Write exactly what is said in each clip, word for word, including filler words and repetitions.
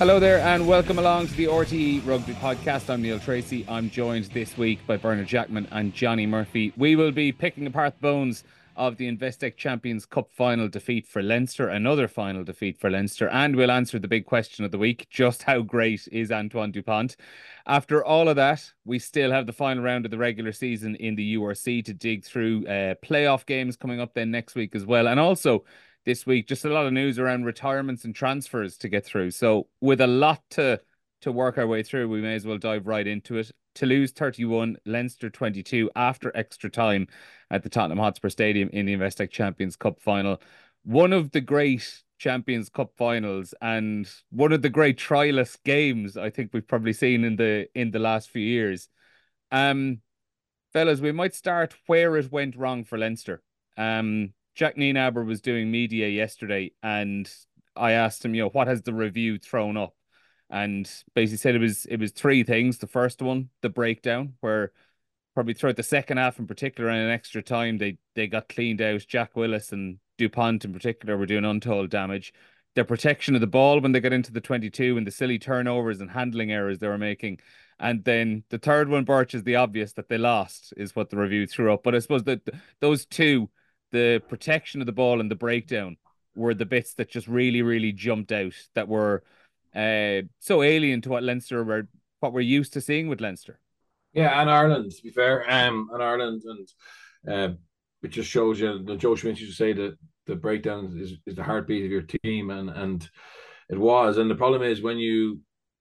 Hello there and welcome along to the R T E Rugby Podcast. I'm Neil Tracy. I'm joined this week by Bernard Jackman and Johnny Murphy. We will be picking apart the bones of the Investec Champions Cup final defeat for Leinster, another final defeat for Leinster, and we'll answer the big question of the week: just how great is Antoine Dupont? After all of that, we still have the final round of the regular season in the U R C to dig through. Uh, playoff games coming up then next week as well, and also this week, just a lot of news around retirements and transfers to get through. So with a lot to to work our way through, we may as well dive right into it. Toulouse thirty-one, Leinster twenty-two after extra time at the Tottenham Hotspur Stadium in the Investec Champions Cup final. One of the great Champions Cup finals and one of the great trialist games I think we've probably seen in the in the last few years. Um, fellas, we might start where it went wrong for Leinster. Um, Jack Nienaber was doing media yesterday, and I asked him, you know, what has the review thrown up? And basically said it was it was three things. The first one, the breakdown, where probably throughout the second half in particular and in extra time, they they got cleaned out. Jack Willis and Dupont in particular were doing untold damage. Their protection of the ball when they got into the twenty-two and the silly turnovers and handling errors they were making. And then the third one, Birch, is the obvious that they lost, is what the review threw up. But I suppose that those two, the protection of the ball and the breakdown, were the bits that just really, really jumped out, that were uh, so alien to what Leinster were, what we're used to seeing with Leinster. Yeah, and Ireland, to be fair, um, and Ireland, and uh, it just shows you. The Joe Schmidt used to say that the breakdown is, is the heartbeat of your team, and and it was. And the problem is when you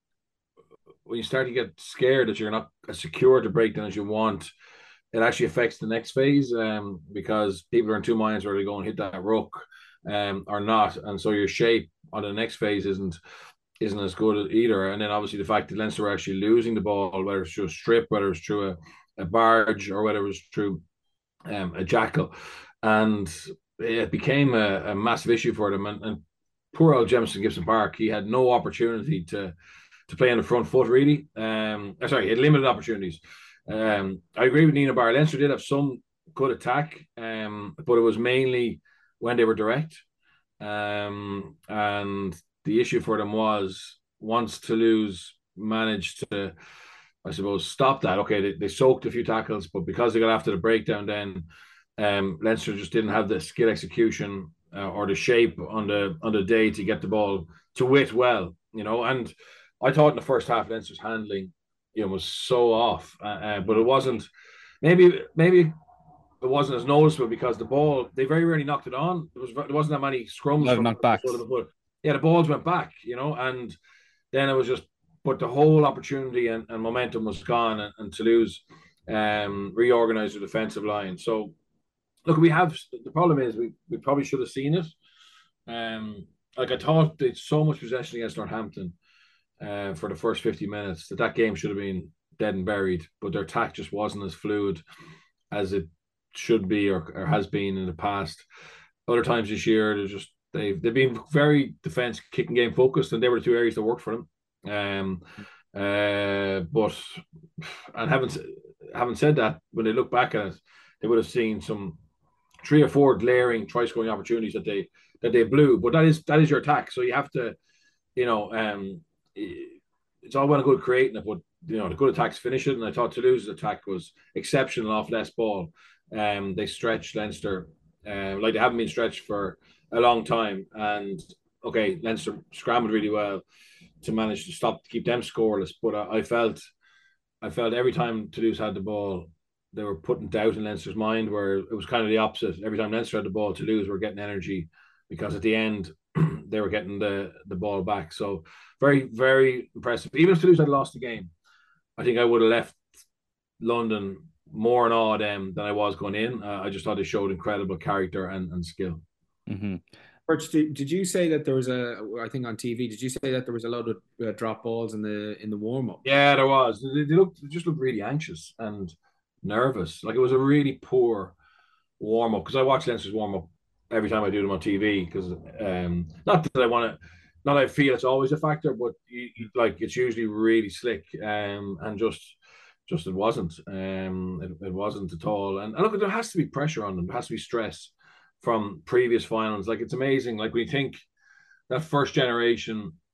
when you start to get scared that you're not as secure to breakdown as you want, it actually affects the next phase, um, because people are in two minds whether they go and hit that ruck, um, or not, and so your shape on the next phase isn't isn't as good either. And then obviously the fact that Leinster were actually losing the ball, whether it's through a strip, whether it's through a, a barge, or whether it was through um, a jackal, and it became a, a massive issue for them. And, and poor old Jemison Gibson Park, he had no opportunity to to play on the front foot really. Um, sorry, he had limited opportunities. Um, I agree with Nienaber. Leinster did have some good attack, um, but it was mainly when they were direct. Um, and the issue for them was once Toulouse managed to, I suppose, stop that. Okay, they, they soaked a few tackles, but because they got after the breakdown, then um, Leinster just didn't have the skill execution uh, or the shape on the on the day to get the ball to wit well, you know. And I thought in the first half Leinster's handling, you know, was so off, uh, uh, but it wasn't. Maybe maybe it wasn't as noticeable because the ball, they very rarely knocked it on. There was there wasn't that many A scrums lot of from knockbacks. but yeah, the balls went back, you know, and then it was just, but the whole opportunity and, and momentum was gone, and, and Toulouse um, reorganized the defensive line. So look, we have the problem is we, we probably should have seen it. Um, like I thought they had so much possession against Northampton uh, for the first fifty minutes that that game should have been dead and buried, but their attack just wasn't as fluid as it should be, or, or has been in the past. Other times this year, they're just they've they've been very defense kicking game focused, and they were the two areas that worked for them. Um, uh, but and having having said that, when they look back at it, they would have seen some three or four glaring try scoring opportunities that they that they blew. But that is that is your attack, so you have to, you know, um, it's all well and good creating it, but you know the good attacks finish it. And I thought Toulouse's attack was exceptional off less ball. Um, they stretched Leinster uh, like they haven't been stretched for a long time. And okay, Leinster scrambled really well to manage to stop to keep them scoreless. But I, I felt I felt every time Toulouse had the ball, they were putting doubt in Leinster's mind, where it was kind of the opposite. Every time Leinster had the ball, Toulouse were getting energy because at the end they were getting the the ball back. So very, very impressive. Even if Toulouse had lost the game, I think I would have left London more in awe of them than I was going in. Uh, I just thought they showed incredible character and, and skill. Mm-hmm. Birch, did, did you say that there was a? I think on T V, did you say that there was a lot of uh, drop balls in the in the warm up? Yeah, there was. They, they looked, they just looked really anxious and nervous. Like it was a really poor warm up, because I watch Leinster's warm up every time I do them on T V. Because um, not that I want to, not that I feel it's always a factor, but you, you, like it's usually really slick, um, and just just it wasn't. Um, it, it wasn't at all. And, and look, there has to be pressure on them. There has to be stress from previous finals. Like it's amazing. Like we think that first generation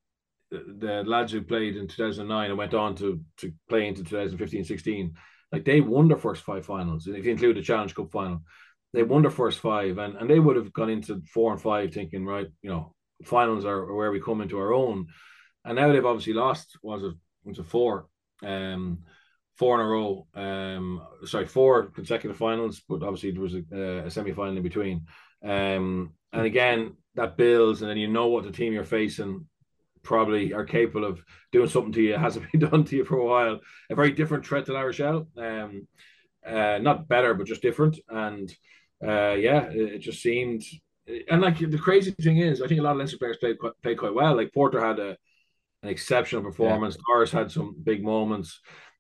the lads who played in two thousand nine and went on to to play into two thousand fifteen sixteen, like they won their first five finals. And if you include the Challenge Cup final, they won their first five, and, and they would have gone into four and five thinking, right, you know, finals are, are where we come into our own. And now they've obviously lost, was it, was it four? Um, four in a row. Um, sorry, four consecutive finals, but obviously there was a, a semi-final in between. Um, and again, that builds, and then you know what the team you're facing probably are capable of doing something to you. It hasn't been done to you for a while. A very different threat to La Rochelle. Um, uh, not better, but just different. And uh, yeah, it, it just seemed. And like the crazy thing is, I think a lot of Leinster players played quite, played quite well. Like Porter had a an exceptional performance. Yeah. Doris had some big moments,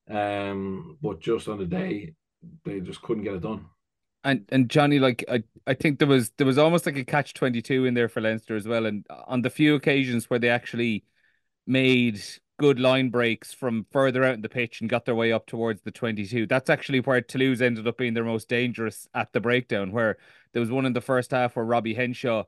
um, but just on the day, they just couldn't get it done. And and Johnny, like I, I think there was there was almost like a catch twenty two in there for Leinster as well. And on the few occasions where they actually made good line breaks from further out in the pitch and got their way up towards the twenty-two, that's actually where Toulouse ended up being their most dangerous at the breakdown. Where there was one in the first half where Robbie Henshaw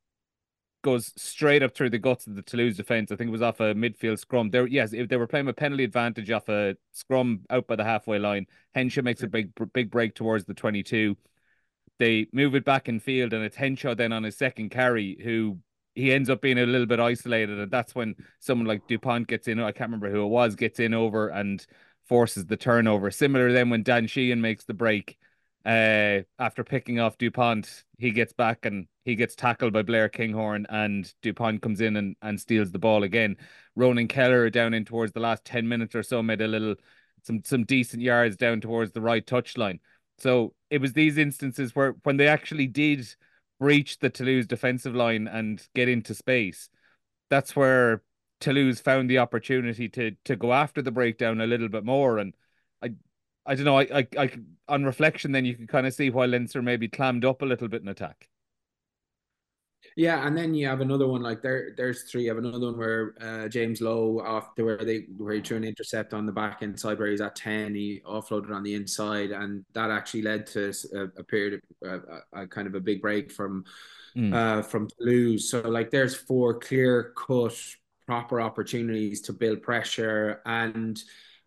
goes straight up through the guts of the Toulouse defence. I think it was off a midfield scrum. There, yes, if they were playing a penalty advantage off a scrum out by the halfway line, Henshaw makes a big big break towards the twenty-two. They move it back in field, and it's Henshaw then on his second carry who he ends up being a little bit isolated, and that's when someone like Dupont gets in. I can't remember who it was, gets in over and forces the turnover. Similar then when Dan Sheehan makes the break. Uh, after picking off Dupont, he gets back and he gets tackled by Blair Kinghorn, and Dupont comes in and, and steals the ball again. Ronan Keller down in towards the last ten minutes or so made a little some some decent yards down towards the right touchline. So it was these instances where when they actually did breach the Toulouse defensive line and get into space, that's where Toulouse found the opportunity to to go after the breakdown a little bit more. And I I don't know, I, I, I on reflection, then you can kind of see why Leinster maybe clammed up a little bit in attack. Yeah, and then you have another one like there. There's three. You have another one where uh, James Lowe off where they where he threw an intercept on the back end side where he's at ten. He offloaded on the inside, and that actually led to a, a period of uh, a kind of a big break from mm. uh, from Toulouse. So like, there's four clear cut proper opportunities to build pressure, and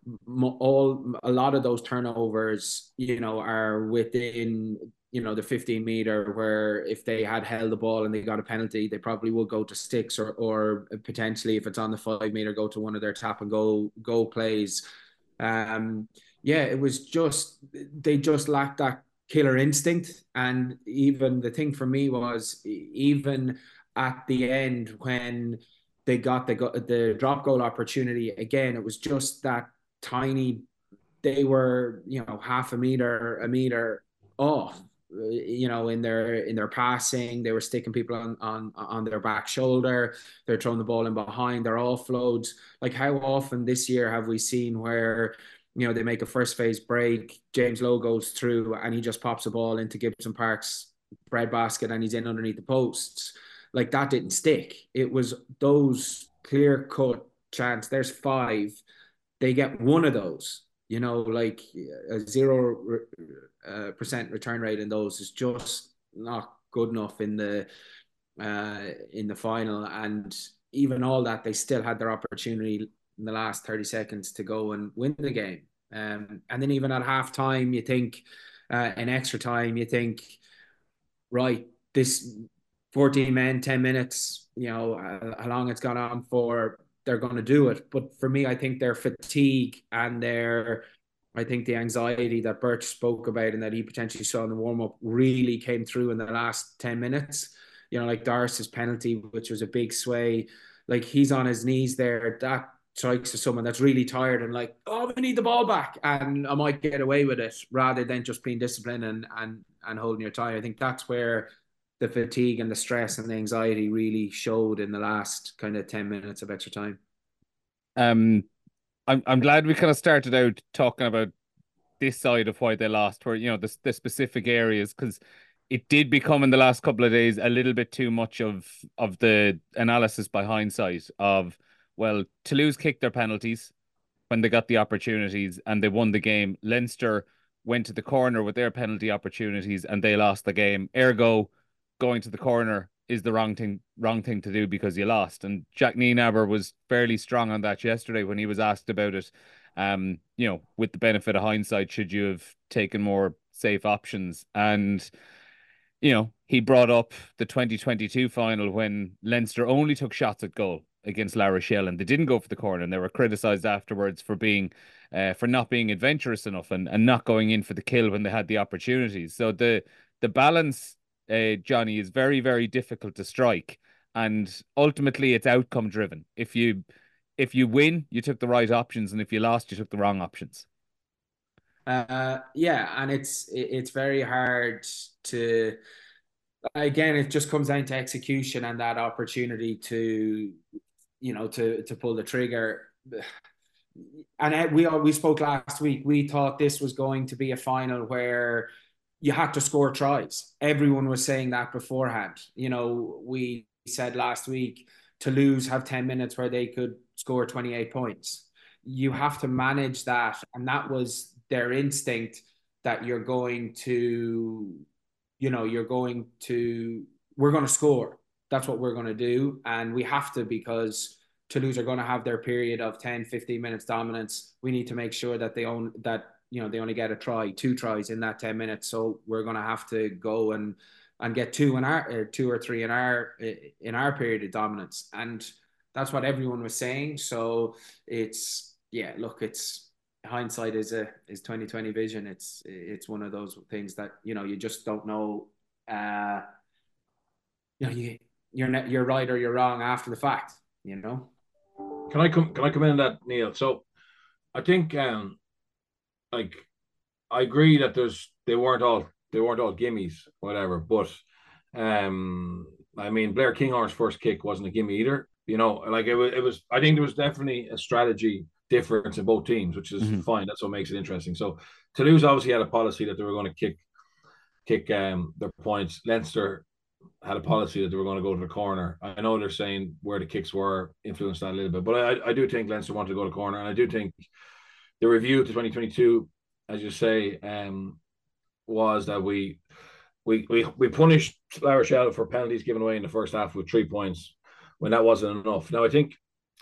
all a lot of those turnovers, you know, are within, you know, the fifteen meter, where if they had held the ball and they got a penalty, they probably would go to sticks, or or potentially if it's on the five meter, go to one of their tap and go go plays. Um, yeah, it was just they just lacked that killer instinct. And even the thing for me was, even at the end when they got the the drop goal opportunity again, it was just that tiny. They were, you know, half a meter, a meter off, you know, in their in their passing. They were sticking people on on on their back shoulder. They're throwing the ball in behind their offloads. Like, how often this year have we seen where, you know, they make a first phase break, James Lowe goes through and he just pops a ball into Gibson Park's breadbasket and he's in underneath the posts? Like, that didn't stick. It was those clear cut chance. There's five. They get one of those. You know, like a zero uh, percent return rate in those is just not good enough in the uh, in the final. And even all that, they still had their opportunity in the last thirty seconds to go and win the game. Um, and then even at halftime, you think, uh, in extra time, you think, right, this fourteen men, ten minutes, you know, uh, how long it's gone on for, they're going to do it. But for me, I think their fatigue and their, I think the anxiety that Birch spoke about and that he potentially saw in the warm-up really came through in the last ten minutes. You know, like Doris's penalty, which was a big sway, like he's on his knees there. That strikes as someone that's really tired and like, oh, we need the ball back and I might get away with it, rather than just being disciplined and and and holding your tie. I think that's where the fatigue and the stress and the anxiety really showed in the last kind of ten minutes of extra time. Um, I'm I'm glad we kind of started out talking about this side of why they lost, where, you know, the the specific areas, because it did become in the last couple of days a little bit too much of of the analysis by hindsight of, well, Toulouse kicked their penalties when they got the opportunities and they won the game. Leinster went to the corner with their penalty opportunities and they lost the game. Ergo, going to the corner is the wrong thing wrong thing to do because you lost. And Jack Nienaber was fairly strong on that yesterday when he was asked about it. Um, you know, with the benefit of hindsight, should you have taken more safe options? And you know, he brought up the twenty twenty-two final when Leinster only took shots at goal against La Rochelle and they didn't go for the corner, and they were criticised afterwards for being uh, for not being adventurous enough and, and not going in for the kill when they had the opportunities. So the the balance, uh, Johnny, is very, very difficult to strike, and ultimately it's outcome driven. If you if you win, you took the right options, and if you lost, you took the wrong options. Uh, yeah, and it's it's very hard to. Again, it just comes down to execution and that opportunity to, you know, to to pull the trigger. And we we spoke last week. We thought this was going to be a final where you had to score tries. Everyone was saying that beforehand. You know, we said last week Toulouse have ten minutes where they could score twenty-eight points. You have to manage that, and that was their instinct, that you're going to, you know, you're going to, we're going to score. That's what we're going to do. And we have to, because Toulouse are going to have their period of ten, fifteen minutes dominance. We need to make sure that they own that, you know, they only get a try, two tries in that ten minutes. So we're going to have to go and, and get two in our, or two or three in our, in our period of dominance. And that's what everyone was saying. So it's, yeah, look, it's, hindsight is a is twenty twenty vision. It's it's one of those things that, you know, you just don't know. Uh, you know, you you're not, you're right or you're wrong after the fact. You know. Can I come? Can I come in on that, Neil? So, I think, um, like, I agree that there's they weren't all they weren't all gimmies, whatever. But, um, I mean, Blair Kinghorn's first kick wasn't a gimme either. You know, like it was. It was. I think there was definitely a strategy difference in both teams, which is mm-hmm. fine. That's what makes it interesting. So Toulouse obviously had a policy that they were going to kick kick um, their points. Leinster had a policy that they were going to go to the corner. I know they're saying where the kicks were influenced that a little bit, but I, I do think Leinster wanted to go to the corner, and I do think the review to twenty twenty-two, as you say, um, was that we we we we punished La Rochelle for penalties given away in the first half with three points when that wasn't enough. Now I think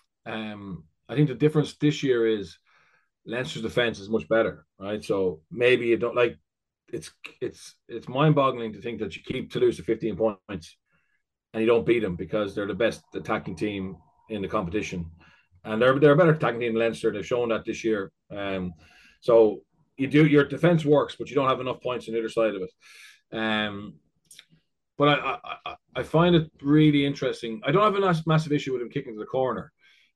um I think the difference this year is Leinster's defense is much better, right? So maybe you don't like it's it's it's mind-boggling to think that you keep Toulouse to fifteen points and you don't beat them because they're the best attacking team in the competition, and they're they're a better attacking team than Leinster. They've shown that this year. Um, so you do your defense works, but you don't have enough points on the other side of it. Um, but I I, I find it really interesting. I don't have a massive issue with him kicking to the corner.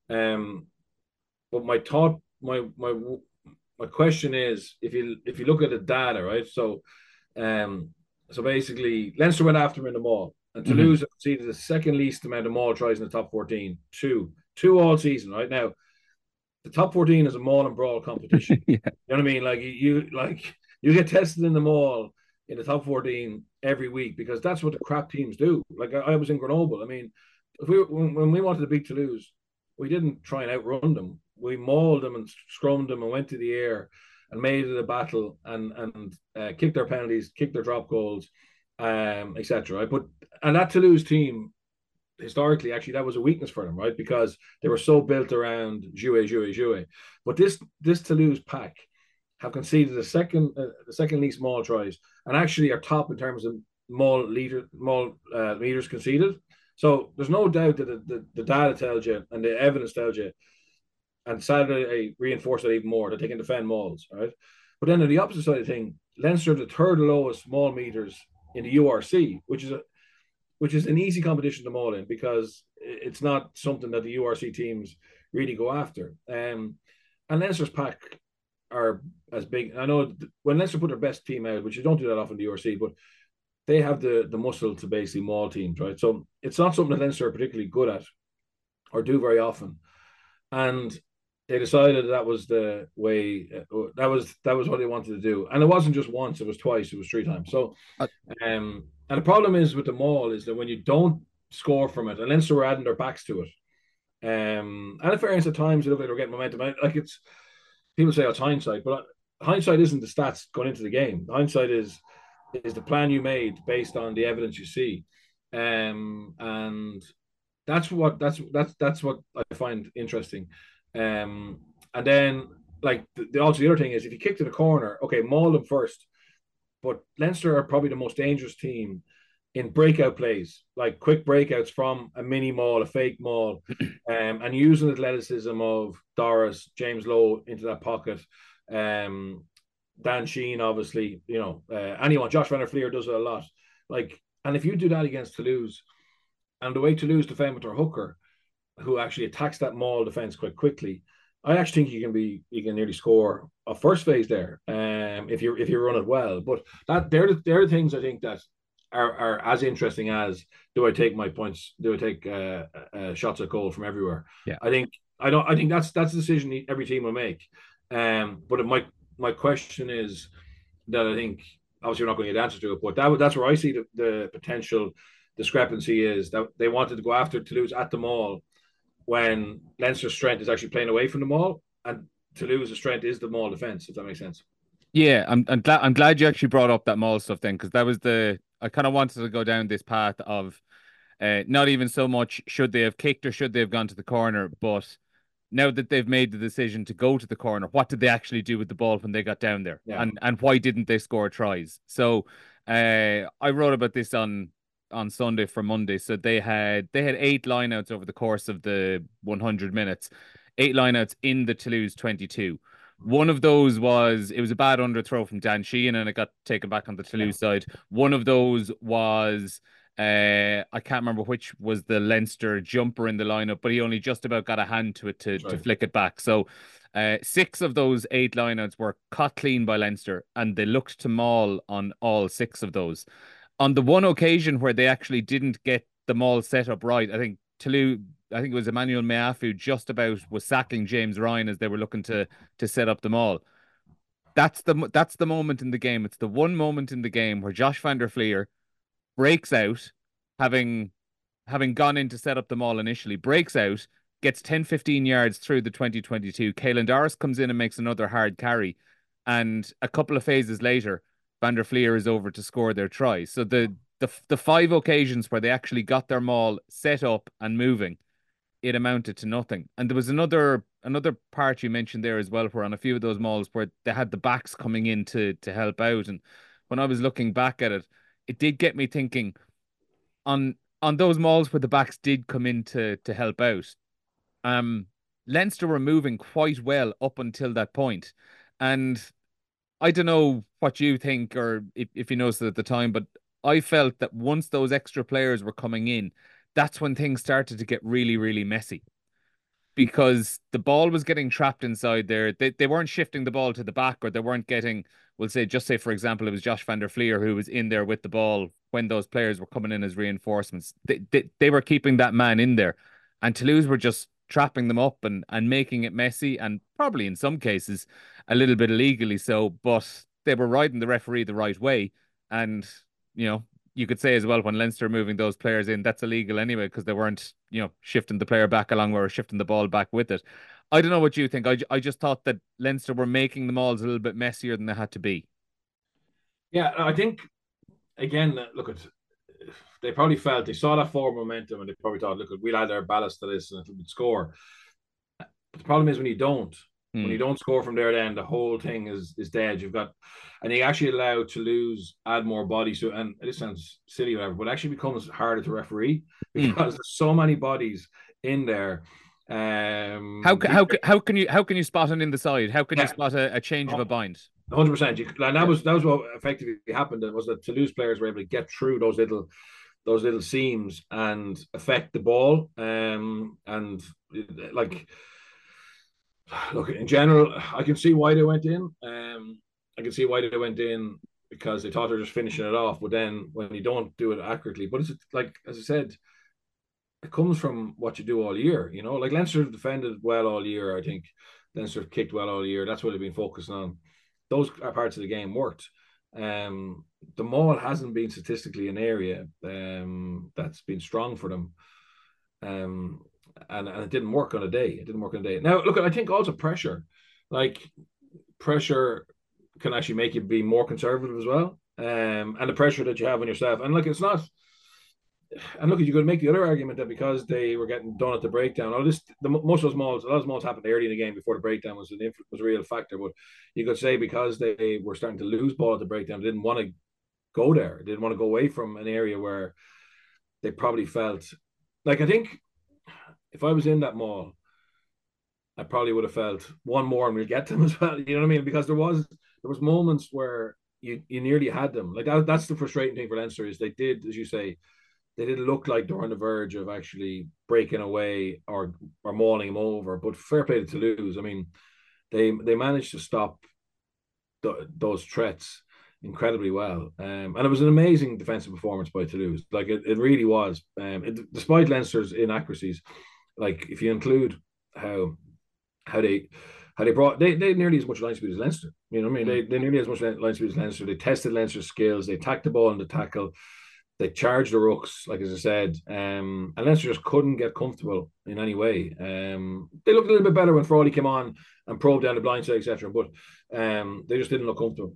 Um, But my thought, my my my question is, if you if you look at the data, right? So, um, so basically, Leinster went after him in the maul, and Toulouse mm-hmm. conceded the second least amount of maul tries in the top fourteen, two, two all season. Right now, the top fourteen is a maul and brawl competition. yeah. You know what I mean? Like you, like you get tested in the maul in the top fourteen every week because that's what the crap teams do. Like I, I was in Grenoble. I mean, if we when, when we wanted to beat Toulouse, we didn't try and outrun them. We mauled them and scrummed them and went to the air and made it a battle and and uh, kicked their penalties, kicked their drop goals, um, et cetera. Right? But and that Toulouse team, historically, actually, that was a weakness for them, right? Because they were so built around jouer, jouer, jouer. But this this Toulouse pack have conceded the second uh, the second least maul tries and actually are top in terms of maul leader maul uh, meters conceded. So there's no doubt that the, the, the data tells you and the evidence tells you. And Saturday reinforced that even more, that they can defend mauls, right? But then on the opposite side of the thing, Leinster the third lowest maul meters in the U R C, which is a which is an easy competition to maul in because it's not something that the U R C teams really go after. Um, and Leinster's pack are as big. I know when Leinster put their best team out, which you don't do that often in the U R C, but they have the the muscle to basically maul teams, right? So it's not something that Leinster are particularly good at or do very often. And they decided that was the way uh, that was that was what they wanted to do, and it wasn't just once; it was twice, it was three times. So, um, and the problem is with the maul is that when you don't score from it, and Leinster were adding their backs to it, um, and in fairness, at times it looked like they were getting momentum. Like it's people say oh, it's hindsight, but hindsight isn't the stats going into the game. Hindsight is is the plan you made based on the evidence you see. Um, and that's what that's that's that's what I find interesting. Um, and then like the, the also the other thing is if you kick to the corner, okay, maul them first. But Leinster are probably the most dangerous team in breakout plays, like quick breakouts from a mini maul, a fake maul, um, and using the athleticism of Doris, James Lowe into that pocket. Um, Dan Sheehan, obviously, you know, uh, anyone, Josh Van der Fleer does it a lot. Like, and if you do that against Toulouse, and the way Toulouse defend with their hooker, who actually attacks that maul defense quite quickly, I actually think you can be you can nearly score a first phase there, um, if you if you run it well. But that they're the, they're the things I think that are, are as interesting as do I take my points? Do I take uh, uh, shots at goal from everywhere? Yeah, I think I don't. I think that's that's a decision every team will make. Um, but my my question is that I think obviously we're not going to get answers to it, but that that's where I see the, the potential discrepancy is that they wanted to go after Toulouse at the maul when Leinster's strength is actually playing away from the maul, and Toulouse's strength is the maul defense. If that makes sense. yeah. I'm I'm glad I'm glad you actually brought up that maul stuff then, because that was the I kind of wanted to go down this path of uh, not even so much should they have kicked or should they have gone to the corner, but now that they've made the decision to go to the corner, what did they actually do with the ball when they got down there, Yeah. and and why didn't they score tries? So, uh, I wrote about this on on Sunday for Monday. So they had they had eight lineouts over the course of the one hundred minutes, eight lineouts in the Toulouse twenty-two. One of those was it was a bad underthrow from Dan Sheehan and it got taken back on the Toulouse yeah. side. One of those was uh, I can't remember which was the Leinster jumper in the lineup, but he only just about got a hand to it to, right. to flick it back. So uh, six of those eight lineouts were cut clean by Leinster, and they looked to maul on all six of those. On the one occasion where they actually didn't get the maul set up right, I think Toulouse, I think it was Emmanuel Meafu just about was sacking James Ryan as they were looking to to set up the maul. That's the that's the moment in the game. It's the one moment in the game where Josh Van der Fleer breaks out, having having gone in to set up the maul initially, breaks out, gets ten, fifteen yards through the twenty twenty-two. Caelan Doris comes in and makes another hard carry. And a couple of phases later, Van der Fleer is over to score their try. So the the the five occasions where they actually got their maul set up and moving, it amounted to nothing. And there was another another part you mentioned there as well, where on a few of those mauls where they had the backs coming in to to help out. And when I was looking back at it, it did get me thinking on on those mauls where the backs did come in to to help out. Um, Leinster were moving quite well up until that point, and I don't know what you think or if, if you noticed it at the time, but I felt that once those extra players were coming in, that's when things started to get really, really messy. Because the ball was getting trapped inside there. They they weren't shifting the ball to the back, or they weren't getting, we'll say, just say, for example, it was Josh Van der Fleer who was in there with the ball when those players were coming in as reinforcements. They, they, they were keeping that man in there. And Toulouse were just trapping them up and, and making it messy, and probably in some cases a little bit illegally so, but they were riding the referee the right way. And, you know, you could say as well, when Leinster moving those players in, that's illegal anyway, because they weren't, you know, shifting the player back along or shifting the ball back with it. I don't know what you think. I, I just thought that Leinster were making the mauls a little bit messier than they had to be. Yeah, I think, again, look, at they probably felt, they saw that forward momentum and they probably thought, look, we'll add our ballast to this and it'll score. But the problem is when you don't, mm. when you don't score from there, then the whole thing is is dead. You've got, and you actually allow Toulouse add more bodies to, and this sounds silly, whatever, but it actually becomes harder to referee because mm. there's so many bodies in there. Um, how how how can you how can you spot an in the side? How can yeah. you spot a, a change oh. of a bind? one hundred percent. And that was that was what effectively happened. It was that Toulouse players were able to get through those little those little seams and affect the ball. Um, and like, look, in general, I can see why they went in. Um, I can see why they went in because they thought they were just finishing it off. But then when you don't do it accurately, but it's like, as I said, it comes from what you do all year. You know, like Leinster defended well all year. I think Leinster kicked well all year. That's what they've been focusing on. Those parts of the game worked. Um, the maul hasn't been statistically an area um, that's been strong for them. Um, and, and it didn't work on a day. It didn't work on a day. Now, look, I think also pressure. Like, pressure can actually make you be more conservative as well. Um, and the pressure that you have on yourself. And, look, it's not... and look, you could make the other argument that because they were getting done at the breakdown, all this, the, most of those mauls, a lot of mauls happened early in the game before the breakdown was an was a real factor. But you could say because they were starting to lose ball at the breakdown, they didn't want to go there. They didn't want to go away from an area where they probably felt like, I think if I was in that maul, I probably would have felt one more and we'll get them as well. You know what I mean? Because there was there was moments where you you nearly had them. Like that, that's the frustrating thing for Leinster is they did, as you say, they didn't look like they're on the verge of actually breaking away or or mauling him over. But fair play to Toulouse. I mean, they they managed to stop the, those threats incredibly well. Um, and it was an amazing defensive performance by Toulouse. Like it, it really was. Um, it, despite Leinster's inaccuracies, like if you include how how they how they brought they they nearly as much line speed as Leinster. You know what I mean? Mm. They they nearly as much line speed as Leinster. They tested Leinster's skills. They attacked the ball in the tackle. They charged the rooks, like as I said, um, and Leinster just couldn't get comfortable in any way. Um, they looked a little bit better when Frawley came on and probed down the blind side, et cetera. But um, they just didn't look comfortable.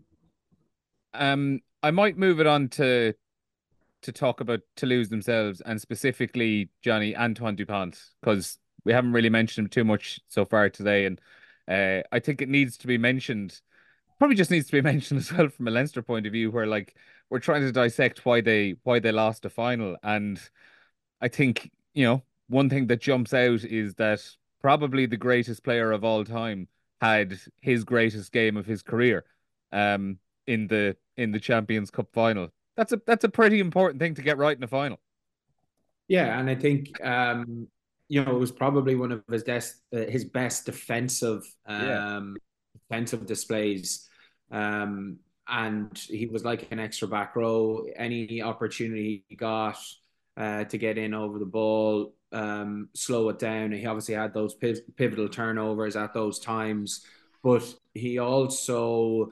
Um, I might move it on to to talk about Toulouse themselves and specifically Johnny Antoine Dupont because we haven't really mentioned him too much so far today, and uh, I think it needs to be mentioned. Probably just needs to be mentioned as well from a Leinster point of view, where like we're trying to dissect why they why they lost a final, and I think you know one thing that jumps out is that probably the greatest player of all time had his greatest game of his career, um, in the in the Champions Cup final. That's a that's a pretty important thing to get right in a final. Yeah, and I think um, you know it was probably one of his best uh, his best defensive um, yeah. defensive displays, um, and he was like an extra back row. Any opportunity he got uh, to get in over the ball, um, slow it down. He obviously had those pivotal turnovers at those times, but he also.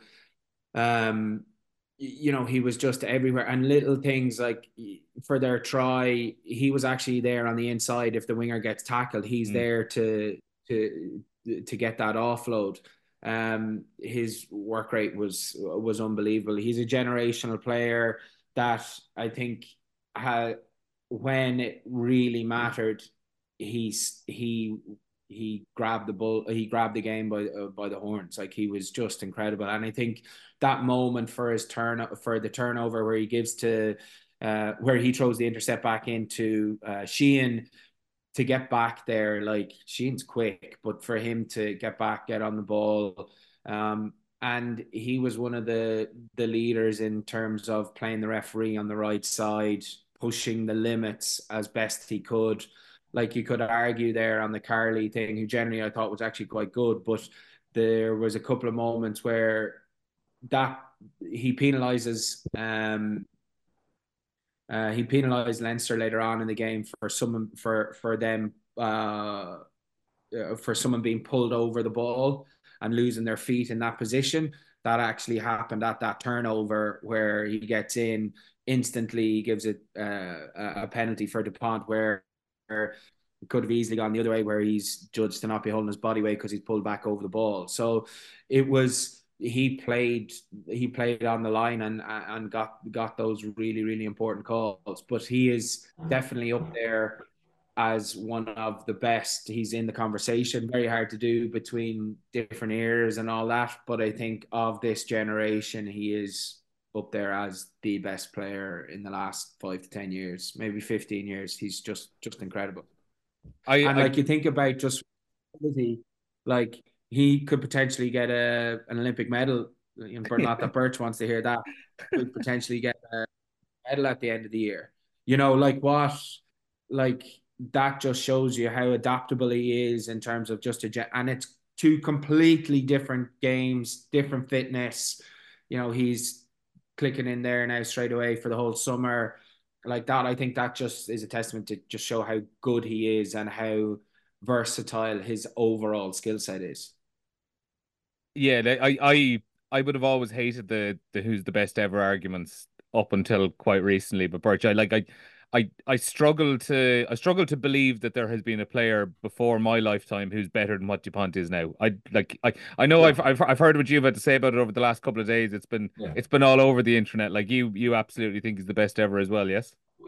Um, you know, he was just everywhere and little things like for their try, he was actually there on the inside. If the winger gets tackled, he's mm. there to, to, to get that offload. Um, his work rate was, was unbelievable. He's a generational player that I think had, when it really mattered, he's, he, he grabbed the bull, he grabbed the game by uh, by the horns. Like he was just incredible. And I think that moment for his turn for the turnover where he gives to uh, where he throws the intercept back into uh, Sheehan to get back there. Like Sheehan's quick, but for him to get back, get on the ball, um, and he was one of the the leaders in terms of playing the referee on the right side, pushing the limits as best he could. Like you could argue there on the Carley thing, who generally I thought was actually quite good, but there was a couple of moments where that he penalises um uh, he penalised Leinster later on in the game for someone for for them uh for someone being pulled over the ball and losing their feet in that position. That actually happened at that turnover where he gets in instantly, he gives it uh, a penalty for Dupont where it could have easily gone the other way where he's judged to not be holding his body weight because he's pulled back over the ball. So it was he played he played on the line and and got got those really really important calls. But he is definitely up there as one of the best. He's in the conversation. Very hard to do between different eras and all that. But I think of this generation, he is up there as the best player in the last five to ten years, maybe fifteen years. He's just just incredible. I, and like I, you think about just like he could potentially get a an Olympic medal. You know, not that Birch wants to hear that. Could potentially get a medal at the end of the year. You know, like what, like that just shows you how adaptable he is in terms of just a and it's two completely different games, different fitness. You know, he's clicking in there now straight away for the whole summer. Like that, I think that just is a testament to just show how good he is and how versatile his overall skill set is. Yeah, I, I, I would have always hated the the who's the best ever arguments up until quite recently. But Birch, I like I, I, I struggle to I struggle to believe that there has been a player before my lifetime who's better than what Dupont is now. I like I, I know yeah. I've, I've I've heard what you've had to say about it over the last couple of days. It's been yeah. it's been all over the internet. Like you you absolutely think he's the best ever as well, yes?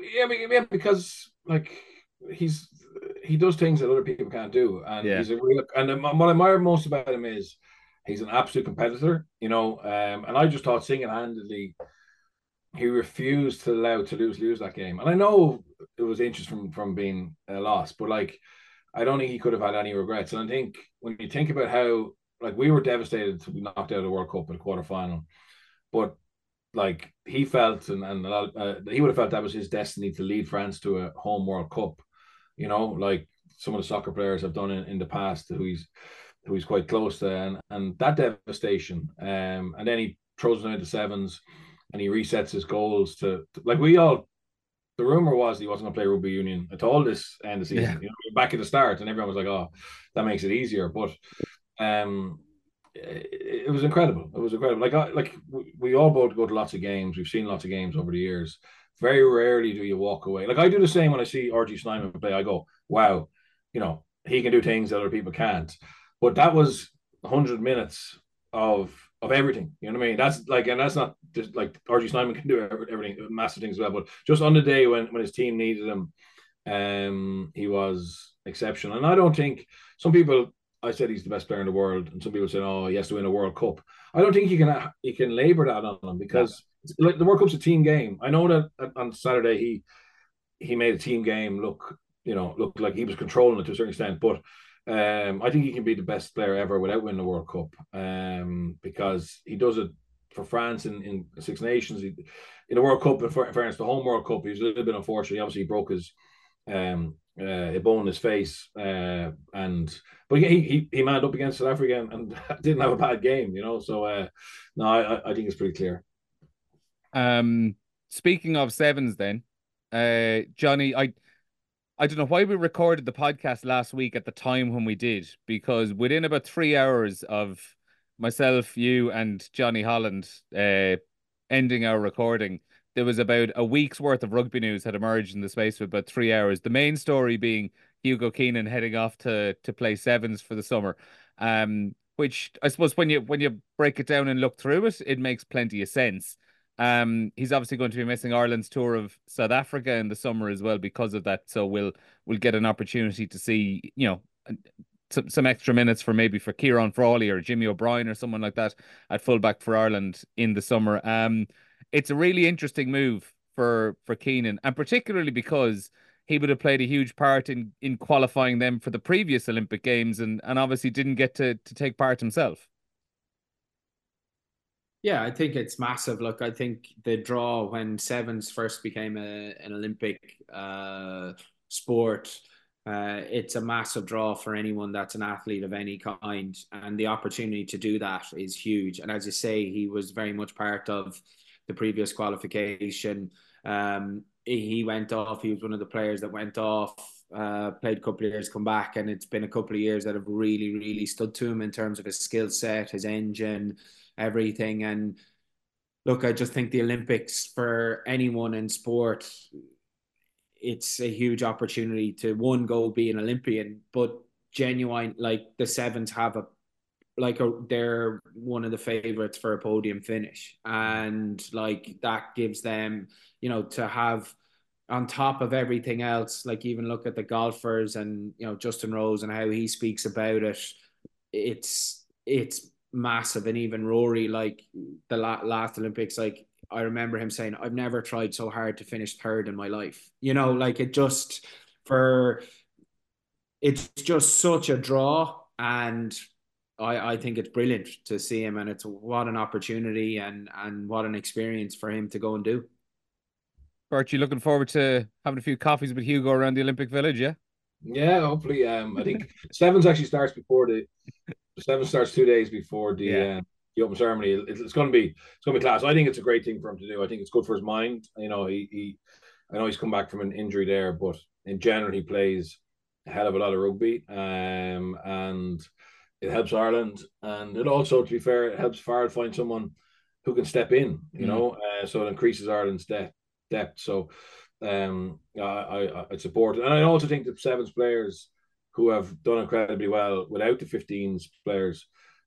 yeah, yeah, because like he's he does things that other people can't do, and Yeah. he's a real. And what I admire most about him is he's an absolute competitor, you know. Um, and I just thought single handedly he refused to allow Toulouse lose that game. And I know it was inches from from being a loss, but like I don't think he could have had any regrets. And I think when you think about how like we were devastated to be knocked out of the World Cup in the quarterfinal, but like he felt and, and a lot, uh, he would have felt that was his destiny to lead France to a home World Cup, you know, like some of the soccer players have done in, in the past who he's who he's quite close to, and and that devastation. Um, and then he throws it into sevens and he resets his goals to, to like we all. The rumor was he wasn't going to play rugby union at all this end of the season. Yeah. You know, back at the start, and everyone was like, "Oh, that makes it easier." But um, it, it was incredible. It was incredible. Like, I, like we all both go to lots of games. We've seen lots of games over the years. Very rarely do you walk away. Like I do the same when I see R G Snyman play. I go, "Wow, you know, he can do things that other people can't." But that was one hundred minutes of of everything. You know what I mean? That's like, and that's not just like R G Snyman can do everything, massive things as well. But just on the day when when his team needed him, um, he was exceptional. And I don't think some people. I said he's the best player in the world, and some people said, "Oh, he has to win a World Cup." I don't think you can you can labor that on him because no. like the World Cup's a team game. I know that on Saturday he he made a team game look you know look like he was controlling it to a certain extent, but um, I think he can be the best player ever without winning the World Cup um, because he does it for France in, in Six Nations. He, in the World Cup, in fairness, the home World Cup, he was a little bit unfortunate. Obviously, he broke his um, uh, a bone in his face, uh, and but he he he manned up against South Africa and, and didn't have a bad game, you know. So uh, no, I I think it's pretty clear. Um, speaking of sevens, then, uh, Johnny, I I don't know why we recorded the podcast last week at the time when we did, because within about three hours of myself, you, and Johnny Holland uh, ending our recording, there was about a week's worth of rugby news had emerged in the space of about three hours. The main story being Hugo Keenan heading off to to play sevens for the summer. Um, which I suppose when you when you break it down and look through it, it makes plenty of sense. Um, he's obviously going to be missing Ireland's tour of South Africa in the summer as well because of that. So we'll we'll get an opportunity to see, you know, some some extra minutes for maybe for Kieran Frawley or Jimmy O'Brien or someone like that at fullback for Ireland in the summer. Um, it's a really interesting move for for Keenan, and particularly because he would have played a huge part in in qualifying them for the previous Olympic Games, and and obviously didn't get to to take part himself. Yeah, I think it's massive. Look, I think the draw when sevens first became a, an Olympic uh, sport, uh, it's a massive draw for anyone that's an athlete of any kind. And the opportunity to do that is huge. And as you say, he was very much part of the previous qualification. Um, he went off. He was one of the players that went off, uh, played a couple of years, come back. And it's been a couple of years that have really, really stood to him in terms of his skill set, his engine, everything. And look, I just think the Olympics for anyone in sport, it's a huge opportunity to one, go be an Olympian, but genuine, like the sevens have a like a, they're one of the favorites for a podium finish, and like that gives them, you know, to have on top of everything else, like even look at the golfers and, you know, Justin Rose and how he speaks about it. It's it's massive. And even Rory, like the la- last Olympics, like I remember him saying, I've never tried so hard to finish third in my life. You know, like it just for it's just such a draw. And I, I think it's brilliant to see him, and it's what an opportunity and and what an experience for him to go and do. Bert, you looking forward to having a few coffees with Hugo around the Olympic Village, yeah? Yeah, hopefully. Um, I think sevens actually starts before the the seven starts two days before the Yeah. uh, the open ceremony. It's, it's going to be it's going to be class. I think it's a great thing for him to do. I think it's good for his mind. You know, he, he I know he's come back from an injury there, but in general, he plays a hell of a lot of rugby, um, and it helps Ireland, and it also, to be fair, it helps Farrell find someone who can step in. You Mm. know, uh, so it increases Ireland's depth. Depth. So, um, I, I I support it, and I also think the sevens players who have done incredibly well without the fifteens players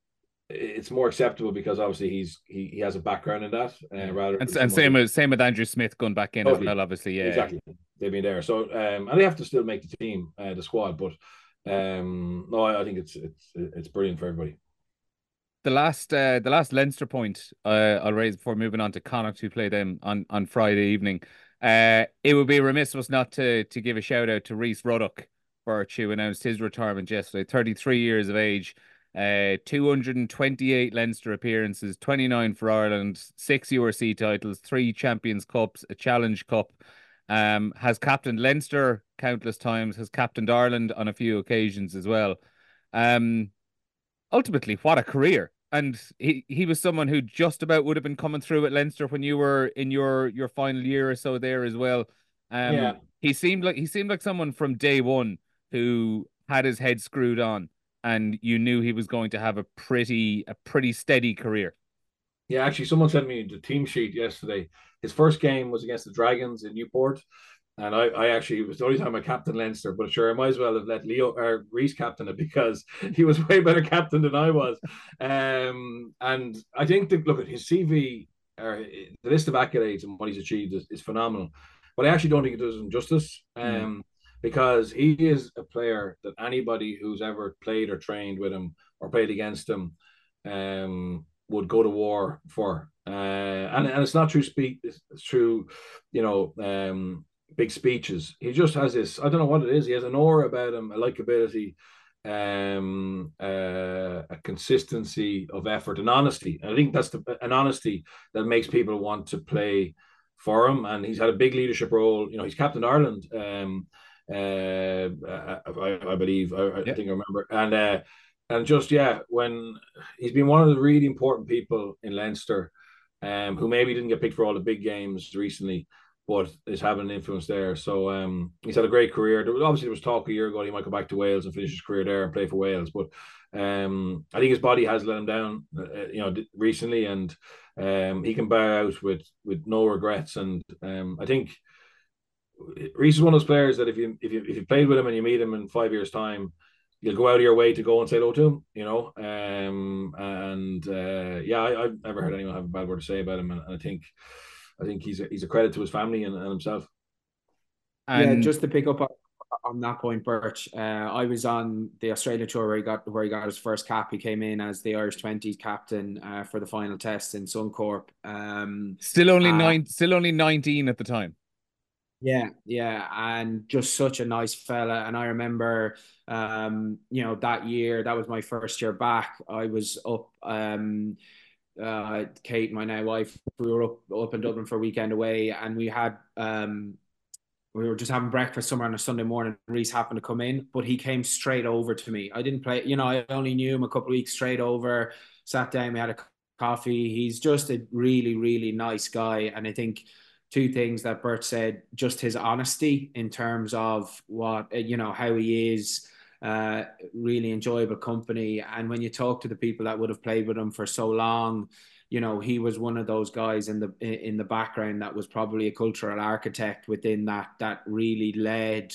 it's more acceptable because obviously he's he, he has a background in that, uh, Yeah. rather And than and someone same who with same with Andrew Smith going back in as totally well. Obviously, yeah. exactly they've been there. So um, and they have to still make the team, uh, the squad. But um, no, I, I think it's it's it's brilliant for everybody. The last uh, the last Leinster point uh, I'll raise before moving on to Connacht, who play them on, on Friday evening. Uh, it would be remiss of us not to to give a shout out to Rhys Ruddock, Birch, who announced his retirement yesterday. thirty-three years of age, uh, two hundred twenty-eight Leinster appearances, twenty-nine for Ireland, six U R C titles, three Champions Cups, a Challenge Cup. Um, has captained Leinster countless times, has captained Ireland on a few occasions as well. Um, ultimately, what a career. And he, he was someone who just about would have been coming through at Leinster when you were in your your final year or so there as well. Yeah, Um, he seemed like he seemed like someone from day one who had his head screwed on, and you knew he was going to have a pretty a pretty steady career. yeah. Actually, someone sent me the team sheet yesterday. His first game was against the Dragons in Newport, and I, I actually it was the only time I captained Leinster, but sure, I might as well have let Leo or Rhys captain it because he was way better captain than I was. Um, and I think that look at his C V, or the list of accolades and what he's achieved is, is phenomenal. But I actually don't think it does him justice. Mm. Um, because he is a player that anybody who's ever played or trained with him or played against him, um, would go to war for. Uh, and, and it's not true speak, it's, it's true, you know, um, big speeches. He just has this, I don't know what it is. He has an aura about him, a likability, um, uh, a consistency of effort and honesty. And I think that's the, an honesty that makes people want to play for him. And he's had a big leadership role. You know, he's captain Ireland. Um, uh, I, I believe, I, I Yeah. think I remember. And, uh, and just, yeah, when he's been one of the really important people in Leinster, um, who maybe didn't get picked for all the big games recently, but is having an influence there. So um, he's had a great career. There was, obviously, there was talk a year ago he might go back to Wales and finish his career there and play for Wales. But um, I think his body has let him down, uh, you know, recently, and um, he can bow out with with no regrets. And um, I think Rhys is one of those players that if you if you if you played with him and you meet him in five years' time, you'll go out of your way to go and say hello to him, you know. Um, and uh, yeah, I, I've never heard anyone have a bad word to say about him, and, and I think I think he's a, he's a credit to his family and, and himself. Yeah, And just to pick up on, on that point, Birch. Uh, I was on the Australia tour where he got where he got his first cap. He came in as the Irish twenties captain uh, for the final test in Suncorp. Um, still only uh, nine, still only nineteen at the time. Yeah, yeah, and just such a nice fella. And I remember, um, you know, that year, that was my first year back. I was up, um, uh, Kate, my now wife, we were up up in Dublin for a weekend away, and we had, um, we were just having breakfast somewhere on a Sunday morning. Rhys happened to come in, but he came straight over to me. I didn't play, you know, I only knew him a couple of weeks. Straight over, sat down, we had a coffee. He's just a really, really nice guy, and I think two things that Bert said, just his honesty in terms of what, you know, how he is, uh, really enjoyable company. And when you talk to the people that would have played with him for so long, you know, he was one of those guys in the in the background that was probably a cultural architect within that that really led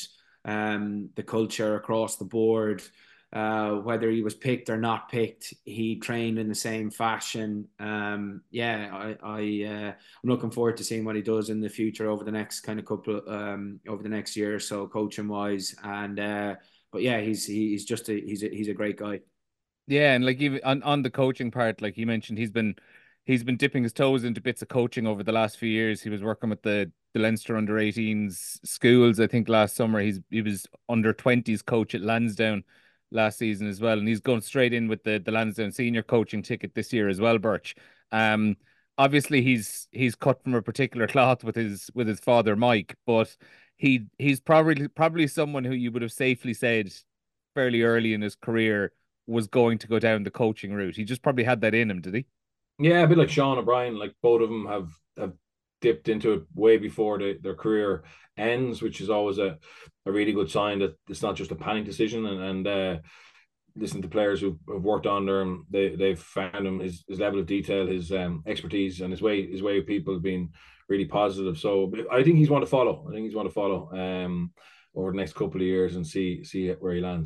um, the culture across the board. Uh, whether he was picked or not picked, he trained in the same fashion. Um, yeah, I, I uh, I'm looking forward to seeing what he does in the future over the next kind of couple um, over the next year or so, coaching wise. And uh, but yeah, he's he's just a he's a, he's a great guy. Yeah, and like even on, on the coaching part, like you mentioned, he's been he's been dipping his toes into bits of coaching over the last few years. He was working with the the Leinster under eighteens schools. I think last summer he's he was under twenties coach at Lansdowne last season as well, and he's going straight in with the the Lansdowne senior coaching ticket this year as well. Birch. Um, obviously he's he's cut from a particular cloth with his with his father Mike, but he he's probably probably someone who you would have safely said fairly early in his career was going to go down the coaching route. He just probably had that in him, did he? Yeah, a bit like Sean O'Brien. Like both of them have have dipped into it way before they, their career ends, which is always a, a really good sign that it's not just a panic decision. And, and uh, listen to players who have worked under him, they they've found him his, his level of detail, his um, expertise, and his way his way of people have been really positive. So I think he's one to follow. I think he's one to follow um, over the next couple of years and see see where he lands.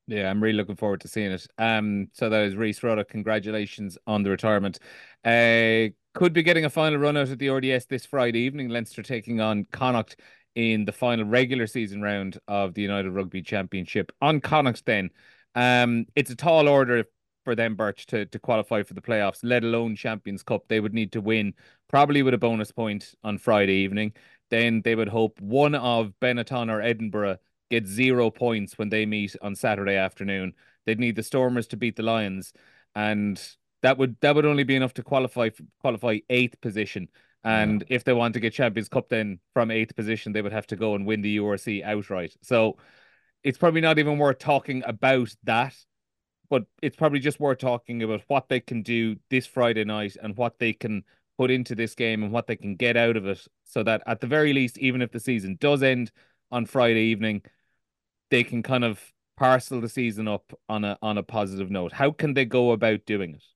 Yeah, I'm really looking forward to seeing it. Um, so that is Reece Ruddock. Congratulations on the retirement. Uh, could be getting a final run out at the R D S this Friday evening. Leinster taking on Connacht in the final regular season round of the United Rugby Championship. On Connacht, then, um, it's a tall order for them, Birch, to to qualify for the playoffs, let alone Champions Cup. They would need to win, probably with a bonus point on Friday evening. Then they would hope one of Benetton or Edinburgh get zero points when they meet on Saturday afternoon. They'd need the Stormers to beat the Lions, and that would that would only be enough to qualify qualify eighth position. Yeah. And if they want to get Champions Cup, then from eighth position, they would have to go and win the U R C outright. So it's probably not even worth talking about that, but it's probably just worth talking about what they can do this Friday night and what they can put into this game and what they can get out of it, so that at the very least, even if the season does end on Friday evening, they can kind of parcel the season up on a on a positive note. How can they go about doing it?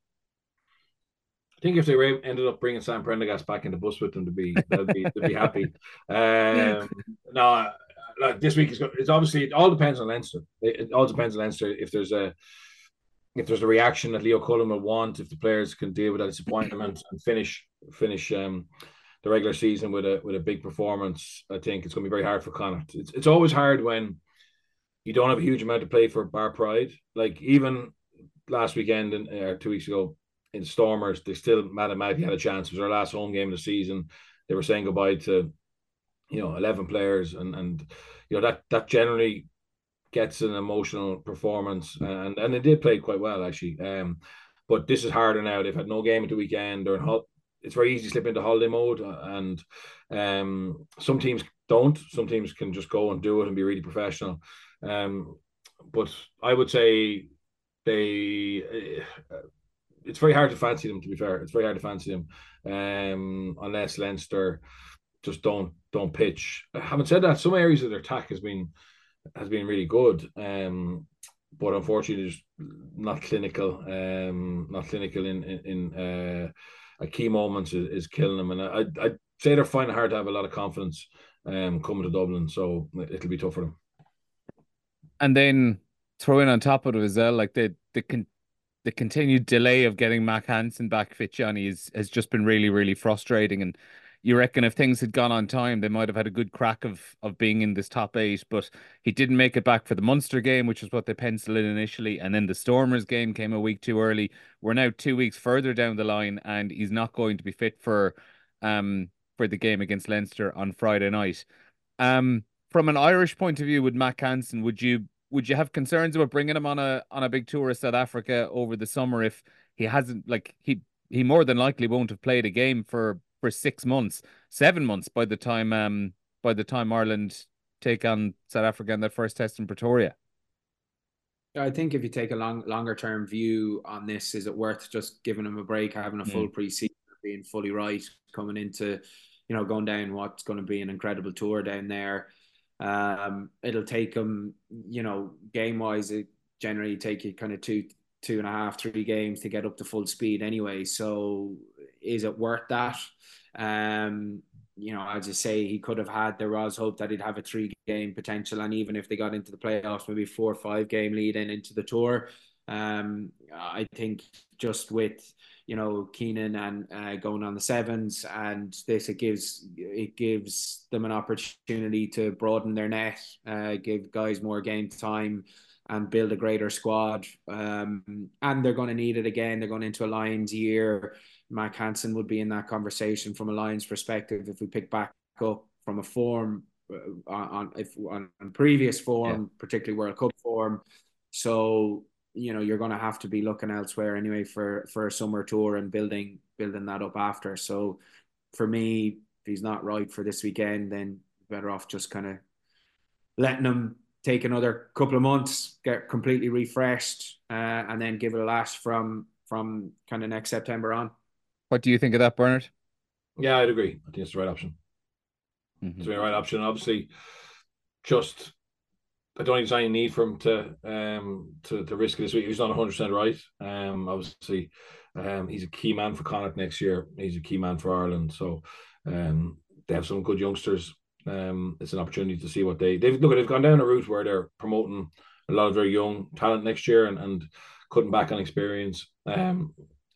I think if they were, ended up bringing Sam Prendergast back in the bus with them, to be they'd be they'd be happy. Um, no, like this week is it's obviously it all depends on Leinster. It, it all depends on Leinster. If there's a if there's a reaction that Leo Cullen will want, if the players can deal with that disappointment and finish finish um, the regular season with a with a big performance, I think it's going to be very hard for Connacht. It's it's always hard when you don't have a huge amount to play for bar pride. Like even last weekend and uh, two weeks ago in Stormers, they still mathematically had a chance. It was their last home game of the season. They were saying goodbye to, you know, eleven players, and and you know that that generally gets an emotional performance, and and they did play quite well actually. Um, but this is harder now. They've had no game at the weekend, or in, it's very easy to slip into holiday mode, and um, some teams don't. Some teams can just go and do it and be really professional. Um, but I would say they. Uh, it's very hard to fancy them. To be fair, it's very hard to fancy them, um, unless Leinster just don't don't pitch. Having said that, some areas of their attack has been has been really good, um, but unfortunately, just not clinical. Um, not clinical in in, in uh, at key moments is, is killing them, and I I say they're finding it hard to have a lot of confidence um, coming to Dublin, so it'll be tough for them. And then throw in on top of it as well, like the the con the continued delay of getting Mac Hansen back fit, Johnny, is has just been really, really frustrating. And you reckon if things had gone on time, they might have had a good crack of of being in this top eight. But he didn't make it back for the Munster game, which is what they penciled in initially, and then the Stormers game came a week too early. We're now two weeks further down the line, and he's not going to be fit for um for the game against Leinster on Friday night. Um, from an Irish point of view, with Mac Hansen, would you would you have concerns about bringing him on a on a big tour of South Africa over the summer if he hasn't, like, he he more than likely won't have played a game for for six months, seven months by the time um by the time Ireland take on South Africa in their first test in Pretoria? I think if you take a long longer term view on this, is it worth just giving him a break, having a full Mm. pre-season, being fully right, coming into, you know, going down what's going to be an incredible tour down there. Um, it'll take him, you know, game wise, it generally take you kind of two, two and a half, three games to get up to full speed anyway. So is it worth that? Um, you know, as I say, he could have had, there was hope that he'd have a three game potential. And even if they got into the playoffs, maybe four or five game lead in into the tour. Um, I think just with, you know, Keenan and uh, going on the sevens, and this, it gives it gives them an opportunity to broaden their net, uh, give guys more game time, and build a greater squad. Um, and they're going to need it again. They're going into a Lions year. Mac Hansen would be in that conversation from a Lions perspective if we pick back up from a form uh, on if on, on previous form, yeah. particularly World Cup form. So, you know, you're going to have to be looking elsewhere anyway for for a summer tour and building building that up after. So for me, if he's not right for this weekend, then better off just kind of letting him take another couple of months, get completely refreshed, uh, and then give it a lash from from kind of next September on. What do you think of that, Bernard? Yeah, I'd agree. I think it's the right option. Mm-hmm. It's the right option. Obviously, just I don't think there's any need for him to um to, to risk it this week. He's not one hundred percent right. Um, obviously, um, he's a key man for Connacht next year. He's a key man for Ireland. So, um, they have some good youngsters. Um, it's an opportunity to see what they they've look. They've gone down a route where they're promoting a lot of very young talent next year and, and cutting back on experience. Um,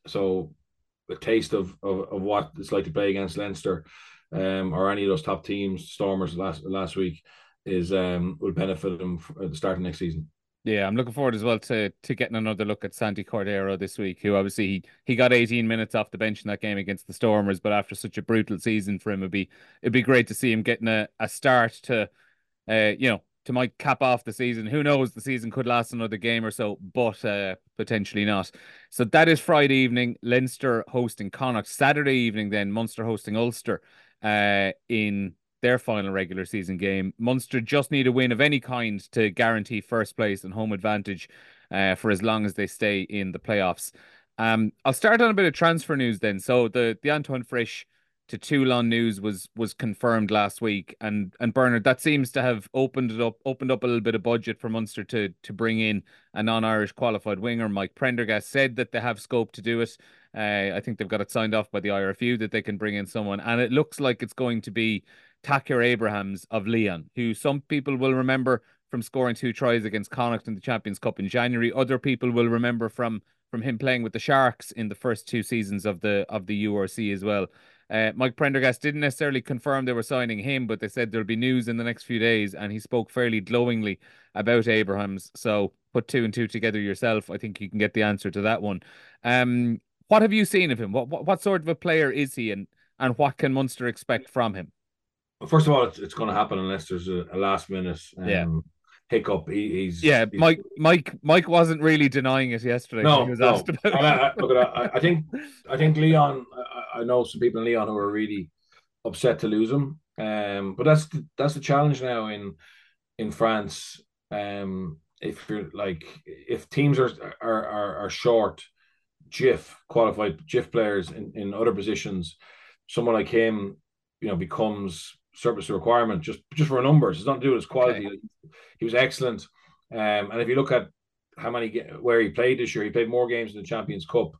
so a taste of, of of what it's like to play against Leinster, um, or any of those top teams, Stormers last last week, is um will benefit them at the start of next season. Yeah, I'm looking forward as well to to getting another look at Santi Cordero this week, who obviously he, he got eighteen minutes off the bench in that game against the Stormers, but after such a brutal season for him, it'd be it'd be great to see him getting a, a start to uh you know to might cap off the season. Who knows? The season could last another game or so, but uh potentially not. So that is Friday evening, Leinster hosting Connacht. Saturday evening, then Munster hosting Ulster uh in their final regular season game. Munster just need a win of any kind to guarantee first place and home advantage uh, for as long as they stay in the playoffs. Um, I'll start on a bit of transfer news then. So the the Antoine Frisch to Toulon news was was confirmed last week, and and Bernard, that seems to have opened it up, opened up a little bit of budget for Munster to to bring in a non-Irish qualified winger. Mike Prendergast said that they have scope to do it. Uh, I think they've got it signed off by the I R F U that they can bring in someone, and it looks like it's going to be Takir Abrahams of Leon, who some people will remember from scoring two tries against Connacht in the Champions Cup in January. Other people will remember from from him playing with the Sharks in the first two seasons of the of the U R C as well. Uh, Mike Prendergast didn't necessarily confirm they were signing him, but they said there'll be news in the next few days, and he spoke fairly glowingly about Abrahams. So put two and two together yourself. I think you can get the answer to that one. Um, what have you seen of him? What what, what sort of a player is he, and and what can Munster expect from him? First of all, it's, it's going to happen unless there's a, a last minute Yeah. um, hiccup. He, he's Yeah, he's, Mike, Mike, Mike wasn't really denying it yesterday when he no, was no. asked about And I, I, it. look, I, I think I think Leon. I, I know some people in Leon who are really upset to lose him. Um, but that's the, that's the challenge now in in France. Um, if you're like if teams are are are, are short G I F qualified G I F players in, in other positions, someone like him, you know, becomes surplus to requirement just just for numbers. It's not to do with his quality. Okay. He was excellent, um, and if you look at how many where he played this year, he played more games in the Champions Cup,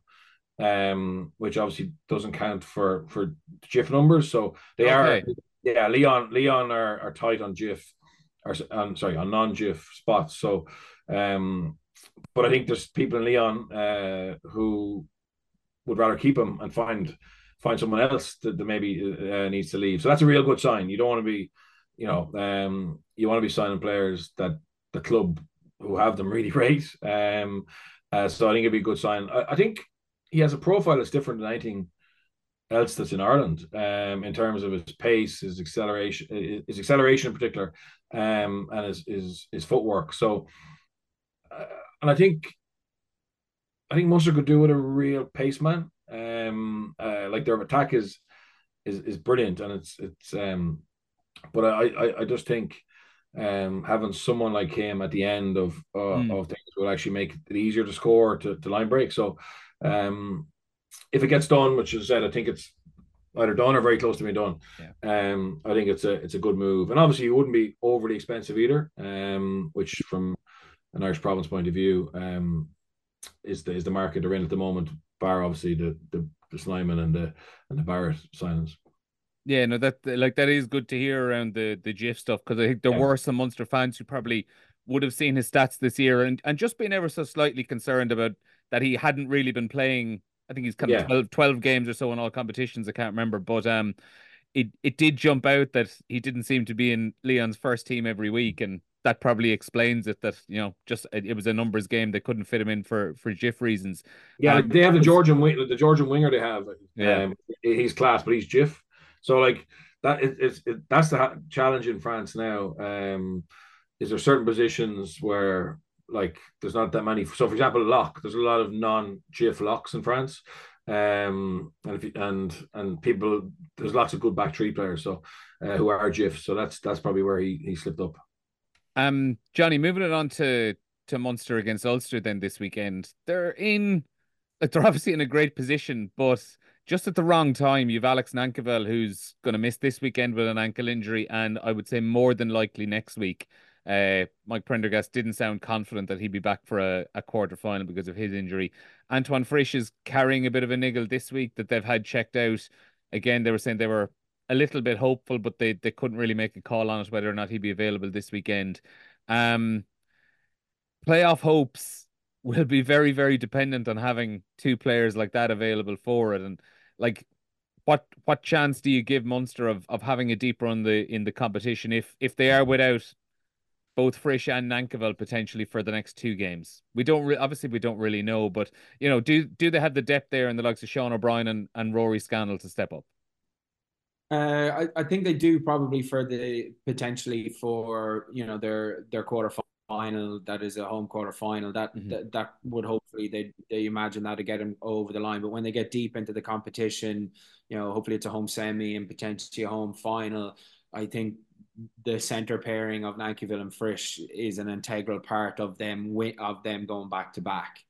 um, which obviously doesn't count for for G I F numbers. So they are, Okay. yeah. Leon Leon are, are tight on G I F, or I'm sorry, on non G I F spots. So, um, but I think there's people in Leon uh, who would rather keep him and find find someone else that, that maybe uh, needs to leave. So that's a real good sign. You don't want to be, you know, um, you want to be signing players that the club who have them really rate. Um, uh, so I think it'd be a good sign. I, I think he has a profile that's different than anything else that's in Ireland, um, in terms of his pace, his acceleration, his acceleration in particular, um, and his his his footwork. So, uh, and I think I think Munster could do with a real pace man. Um, uh, like their attack is is is brilliant, and it's it's um, but I I, I just think um having someone like him at the end of uh, Mm. of things will actually make it easier to score to, to line break. So, um, if it gets done, which as I said, I think it's either done or very close to being done. Yeah. Um, I think it's a it's a good move, and obviously it wouldn't be overly expensive either. Um, which from an Irish province point of view, um, is the is the market they're in at the moment, bar obviously the the, the Snyman and the and the Barrett signings. Yeah, no, that like that is good to hear around the the G I F stuff, because I think there Yeah. were some Munster fans who probably would have seen his stats this year and and just been ever so slightly concerned about that he hadn't really been playing. I think he's kind of Yeah. twelve, twelve games or so in all competitions. I can't remember, but um, it it did jump out that he didn't seem to be in Leon's first team every week, and that probably explains it. That you know, just it, it was a numbers game. They couldn't fit him in for for G I F reasons. Yeah, Um, like they have the Georgian wing, the Georgian winger they have. yeah, Um, he's class, but he's G I F. So like that, it, it's it, that's the ha- challenge in France now. Um, is there certain positions where like there's not that many. So for example, lock. There's a lot of non-G I F locks in France. Um, and if you, and and people, there's lots of good back three players. So uh, who are G I F. So that's that's probably where he he slipped up. Um, Johnny, moving it on to to Munster against Ulster then this weekend. They're in like they're obviously in a great position, but just at the wrong time. You've Alex Nankervel who's going to miss this weekend with an ankle injury, and I would say more than likely next week. Uh, Mike Prendergast didn't sound confident that he'd be back for a, a quarter final because of his injury. Antoine Frisch is carrying a bit of a niggle this week that they've had checked out. Again, they were saying they were a little bit hopeful, but they they couldn't really make a call on it whether or not he'd be available this weekend. Um, playoff hopes will be very, very dependent on having two players like that available for it. And like, what what chance do you give Munster of of having a deep run the in the competition if if they are without both Frisch and Nankerville potentially for the next two games? We don't re obviously we don't really know, but you know, do do they have the depth there in the likes of Sean O'Brien and, and Rory Scannell to step up? Uh, I, I think they do probably for the potentially for you know their their quarter final, that is a home quarter final, that, Mhm. that that would hopefully they they imagine that to get them over the line. But when they get deep into the competition, you know, hopefully it's a home semi and potentially a home final. I think the center pairing of Nankyville and Frisch is an integral part of them of them going back to back.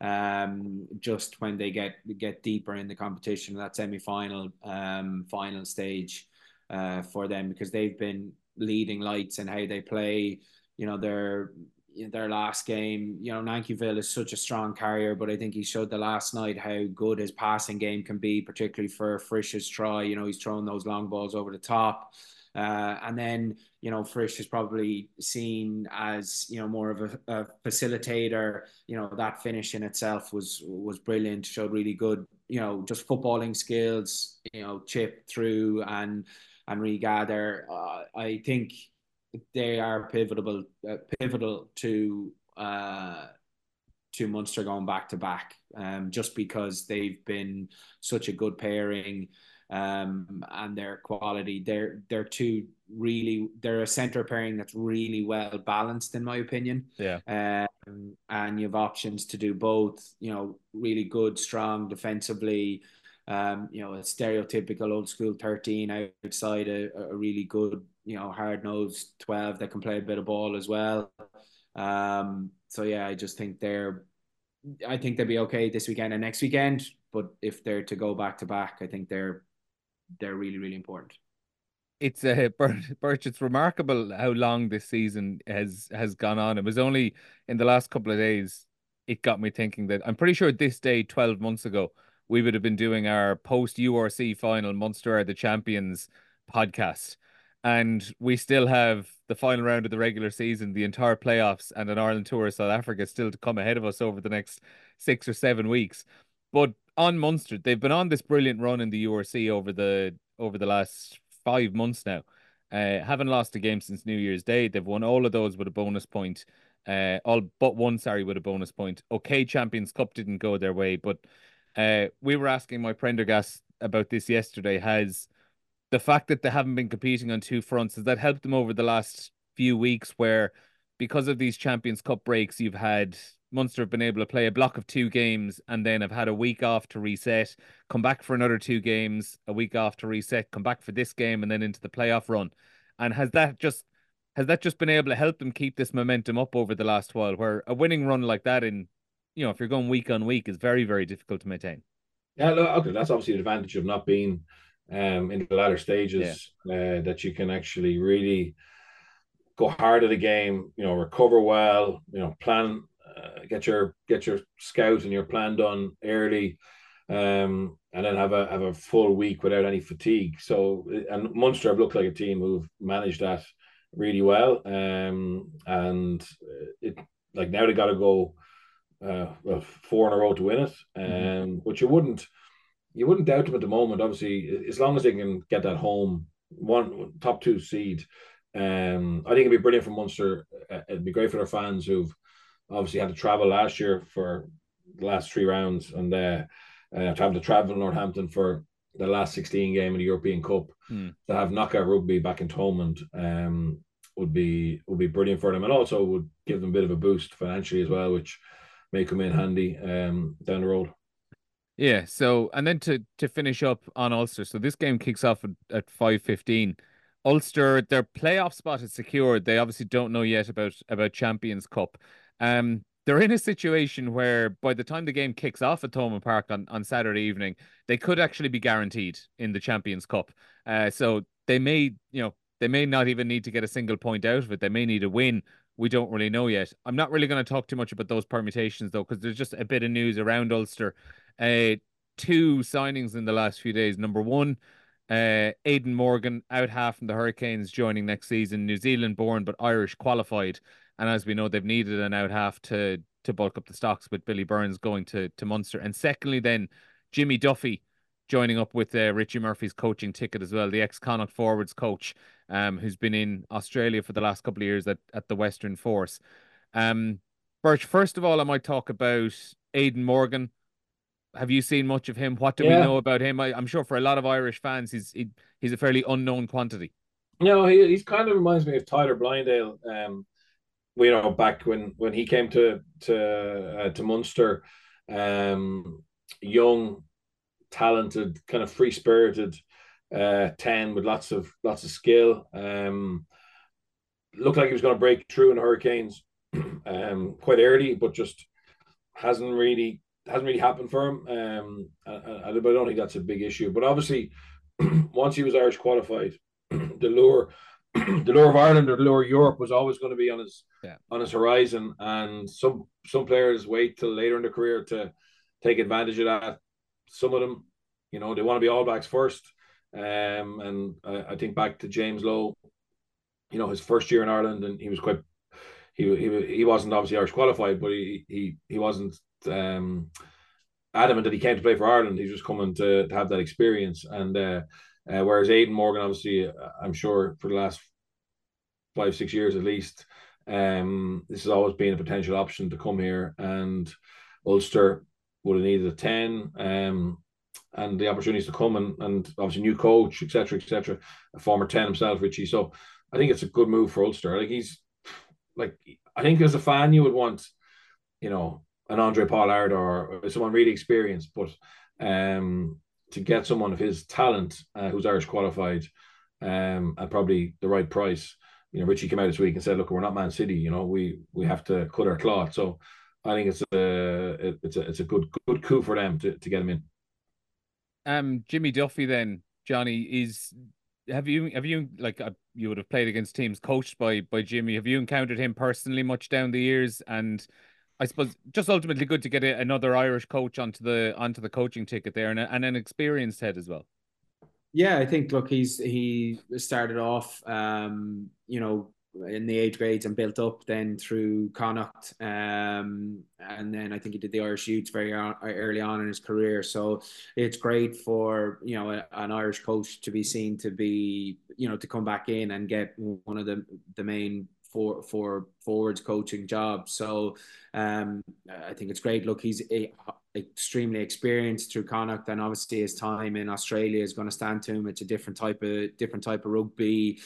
Um, just when they get get deeper in the competition, that semi final, um, final stage, uh, for them, because they've been leading lights in how they play. You know, their their last game, you know, Nankyville is such a strong carrier, but I think he showed the last night how good his passing game can be, particularly for Frisch's try. You know, he's throwing those long balls over the top. Uh, and then, you know, Frisch is probably seen as, you know, more of a, a facilitator. You know, that finish in itself was was brilliant, showed really good, you know, just footballing skills, you know, chip through and and regather. Uh, I think they are pivotal, uh, pivotal to uh, to Munster going back to back, um, just because they've been such a good pairing, um, and their quality. They're they're two really. They're a centre pairing that's really well balanced, in my opinion. Yeah. Um, and you have options to do both. You know, really good, strong defensively. Um, you know, a stereotypical old school thirteen outside a, a really good, you know, hard nosed twelve that can play a bit of ball as well. Um, so yeah, I just think they're, I think they'll be okay this weekend and next weekend. But if they're to go back to back, I think they're they're really really important. It's a uh, Birch, it's remarkable how long this season has has gone on. It was only in the last couple of days it got me thinking that I'm pretty sure this day twelve months ago we would have been doing our post U R C final Munster are the champions podcast, and we still have the final round of the regular season, the entire playoffs, and an Ireland tour of South Africa still to come ahead of us over the next six or seven weeks. But on Munster, they've been on this brilliant run in the U R C over the over the last five months now. Uh, haven't lost a game since New Year's Day. They've won all of those with a bonus point. Uh, all but one, sorry, with a bonus point. Okay, Champions Cup didn't go their way, but uh, we were asking my Prendergast about this yesterday. Has the fact that they haven't been competing on two fronts, has that helped them over the last few weeks where because of these Champions Cup breaks, you've had Munster have been able to play a block of two games and then have had a week off to reset, come back for another two games, a week off to reset, come back for this game and then into the playoff run. And has that just has that just been able to help them keep this momentum up over the last while, where a winning run like that in, you know, if you're going week on week is very, very difficult to maintain? Yeah, look, okay, that's obviously the advantage of not being um, in the latter Yeah. stages, uh, that you can actually really go hard at a game, you know, recover well, you know, plan, uh, get your get your scout and your plan done early, um, and then have a have a full week without any fatigue. So, and Munster have looked like a team who've managed that really well, um, and it like now they got to go, uh, well, four in a row to win it, Mhm. um, but you wouldn't you wouldn't doubt them at the moment. Obviously, as long as they can get that home one top two seed, um, I think it'd be brilliant for Munster. Uh, It'd be great for their fans who've obviously had to travel last year for the last three rounds, and uh, uh, to have to travel Northampton for the last sixteen game of the European Cup. Mm. To have knockout rugby back in Thomond, um, would be would be brilliant for them, and also would give them a bit of a boost financially as well, which may come in handy um, down the road. Yeah, so and then to to finish up on Ulster, so this game kicks off at, at five fifteen. Ulster, their playoff spot is secured. They obviously don't know yet about about Champions Cup. Um, they're in a situation where by the time the game kicks off at Thomond Park on, on Saturday evening, they could actually be guaranteed in the Champions Cup. Uh, so they may, you know, they may not even need to get a single point out of it. They may need a win. We don't really know yet. I'm not really going to talk too much about those permutations though, because there's just a bit of news around Ulster. Uh, Two signings in the last few days. Number one, Uh, Aidan Morgan, out half from the Hurricanes, joining next season. New Zealand born but Irish qualified, and as we know, they've needed an out half to to bulk up the stocks with Billy Burns going to to Munster. And secondly, then Jimmy Duffy joining up with uh, Richie Murphy's coaching ticket as well, the ex Connacht forwards coach, um, who's been in Australia for the last couple of years at at the Western Force. Um, Birch, first of all, I might talk about Aidan Morgan. Have you seen much of him? What do we Yeah. know about him? I, I'm sure for a lot of Irish fans, he's he, he's a fairly unknown quantity. You know, he he's kind of reminds me of Tyler Blindale. Um, you know, back when when he came to to uh, to Munster, um, young, talented, kind of free spirited, uh, ten with lots of lots of skill. Um, looked like he was going to break through in the Hurricanes, um, quite early, but just hasn't really hasn't really happened for him. Um, I, I, I don't think that's a big issue. But obviously, once he was Irish qualified, the lure, the lure of Ireland or the lure of Europe was always going to be on his yeah. on his horizon. And some some players wait till later in their career to take advantage of that. Some of them, you know, they want to be All Blacks first. Um, and I, I think back to James Lowe, you know, his first year in Ireland, and he was quite. He, he, he wasn't obviously Irish qualified, but he he he wasn't um, adamant that he came to play for Ireland. He's just coming to, to have that experience. And uh, uh, whereas Aidan Morgan, obviously, uh, I'm sure for the last five, six years at least, um, this has always been a potential option to come here. And Ulster would have needed a ten, um, and the opportunities to come, and, and obviously new coach, et cetera, et cetera. A former ten himself, Richie. So I think it's a good move for Ulster. Like he's like, I think as a fan, you would want, you know, an Andre Pollard or, or someone really experienced, but um, to get someone of his talent uh, who's Irish qualified um, at probably the right price. You know, Richie came out this week and said, "Look, we're not Man City. You know, we we have to cut our cloth." So I think it's a it's a it's a good good coup for them to, to get him in. Um, Jimmy Duffy, then Johnny, is have you have you like uh, you would have played against teams coached by by Jimmy? Have you encountered him personally much down the years? And I suppose just ultimately good to get a, another Irish coach onto the onto the coaching ticket there, and, a, and an experienced head as well. Yeah, I think look, he's he started off, um, you know, in the age grades and built up then through Connacht, um, and then I think he did the Irish youths very early on in his career. So it's great for, you know, a, an Irish coach to be seen to be, you know, to come back in and get one of the the main for for forwards coaching jobs. So um, I think it's great. Look, he's a, extremely experienced through Connacht, and obviously his time in Australia is going to stand to him. It's a different type of different type of rugby,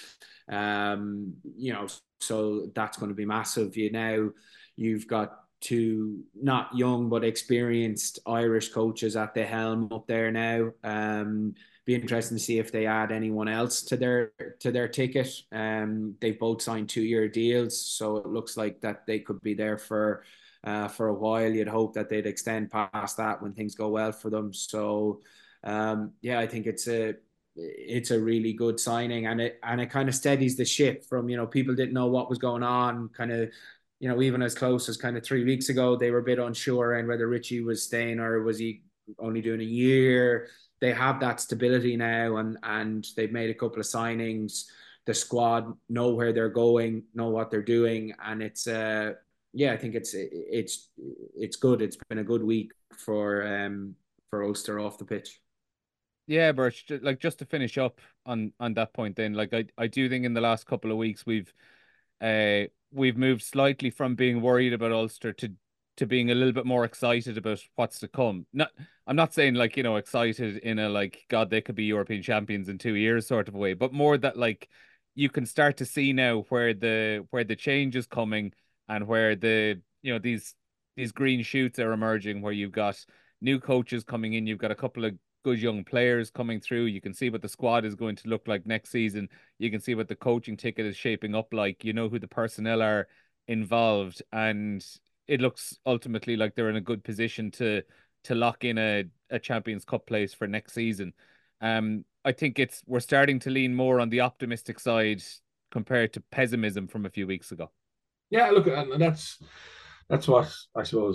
um, you know. So that's going to be massive. You now you've got two not young but experienced Irish coaches at the helm up there now. Um, be interesting to see if they add anyone else to their to their ticket. Um, they've both signed two year deals, so it looks like that they could be there for. Uh, for a while. You'd hope that they'd extend past that when things go well for them. So, um, yeah, I think it's a it's a really good signing, and it and it kind of steadies the ship from, you know, people didn't know what was going on, kind of, you know, even as close as kind of three weeks ago, they were a bit unsure and whether Richie was staying or was he only doing a year. They have that stability now, and and they've made a couple of signings. The squad know where they're going, know what they're doing, and it's uh yeah, I think it's it's it's good. It's been a good week for um for Ulster off the pitch. Yeah, Birch, like just to finish up on on that point, then, like I I do think in the last couple of weeks we've uh we've moved slightly from being worried about Ulster to to being a little bit more excited about what's to come. Not, I'm not saying like, you know, excited in a like, God, they could be European champions in two years sort of way, but more that like you can start to see now where the where the change is coming, and where the, you know, these these green shoots are emerging, where you've got new coaches coming in, you've got a couple of good young players coming through. You can see what the squad is going to look like next season. You can see what the coaching ticket is shaping up like. You know who the personnel are involved, and it looks ultimately like they're in a good position to to lock in a, a Champions Cup place for next season. Um, I think it's we're starting to lean more on the optimistic side compared to pessimism from a few weeks ago. Yeah, look, and that's that's what I suppose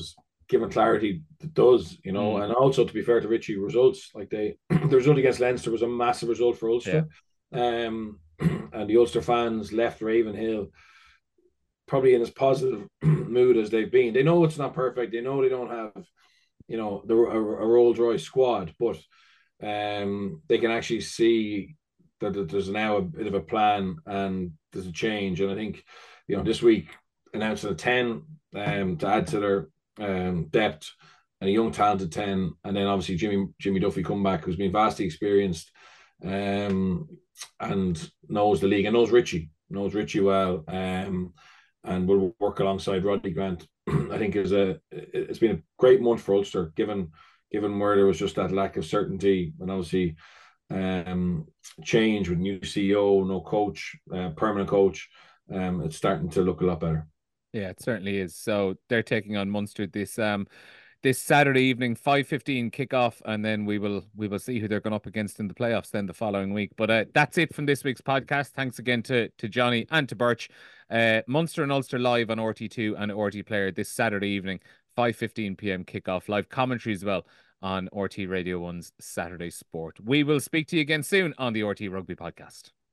given clarity, it does, you know. Mm. And also, to be fair to Richie, results like they the result against Leinster was a massive result for Ulster. Yeah. Um, and the Ulster fans left Ravenhill probably in as positive mood as they've been. They know it's not perfect. They know they don't have, you know, the, a, a Rolls Royce squad, but um, they can actually see that there's now a bit of a plan and there's a change. And I think, you know, this week announcing a ten um, to add to their um, depth and a young talented ten, and then obviously Jimmy Jimmy Duffy come back, who's been vastly experienced um, and knows the league and knows Richie, knows Richie well. Um, and will work alongside Rodney Grant. I think is a it's been a great month for Ulster, given given where there was just that lack of certainty and obviously um, change with new C E O, no coach, uh, permanent coach. Um, it's starting to look a lot better. Yeah, it certainly is. So they're taking on Munster this um this Saturday evening, five fifteen kickoff, and then we will we will see who they're going up against in the playoffs then the following week. But uh, that's it from this week's podcast. Thanks again to to Johnny and to Birch. Uh, Munster and Ulster live on R T two and R T Player this Saturday evening, five fifteen p m kickoff. Live commentary as well on R T Radio one's Saturday Sport. We will speak to you again soon on the R T Rugby Podcast.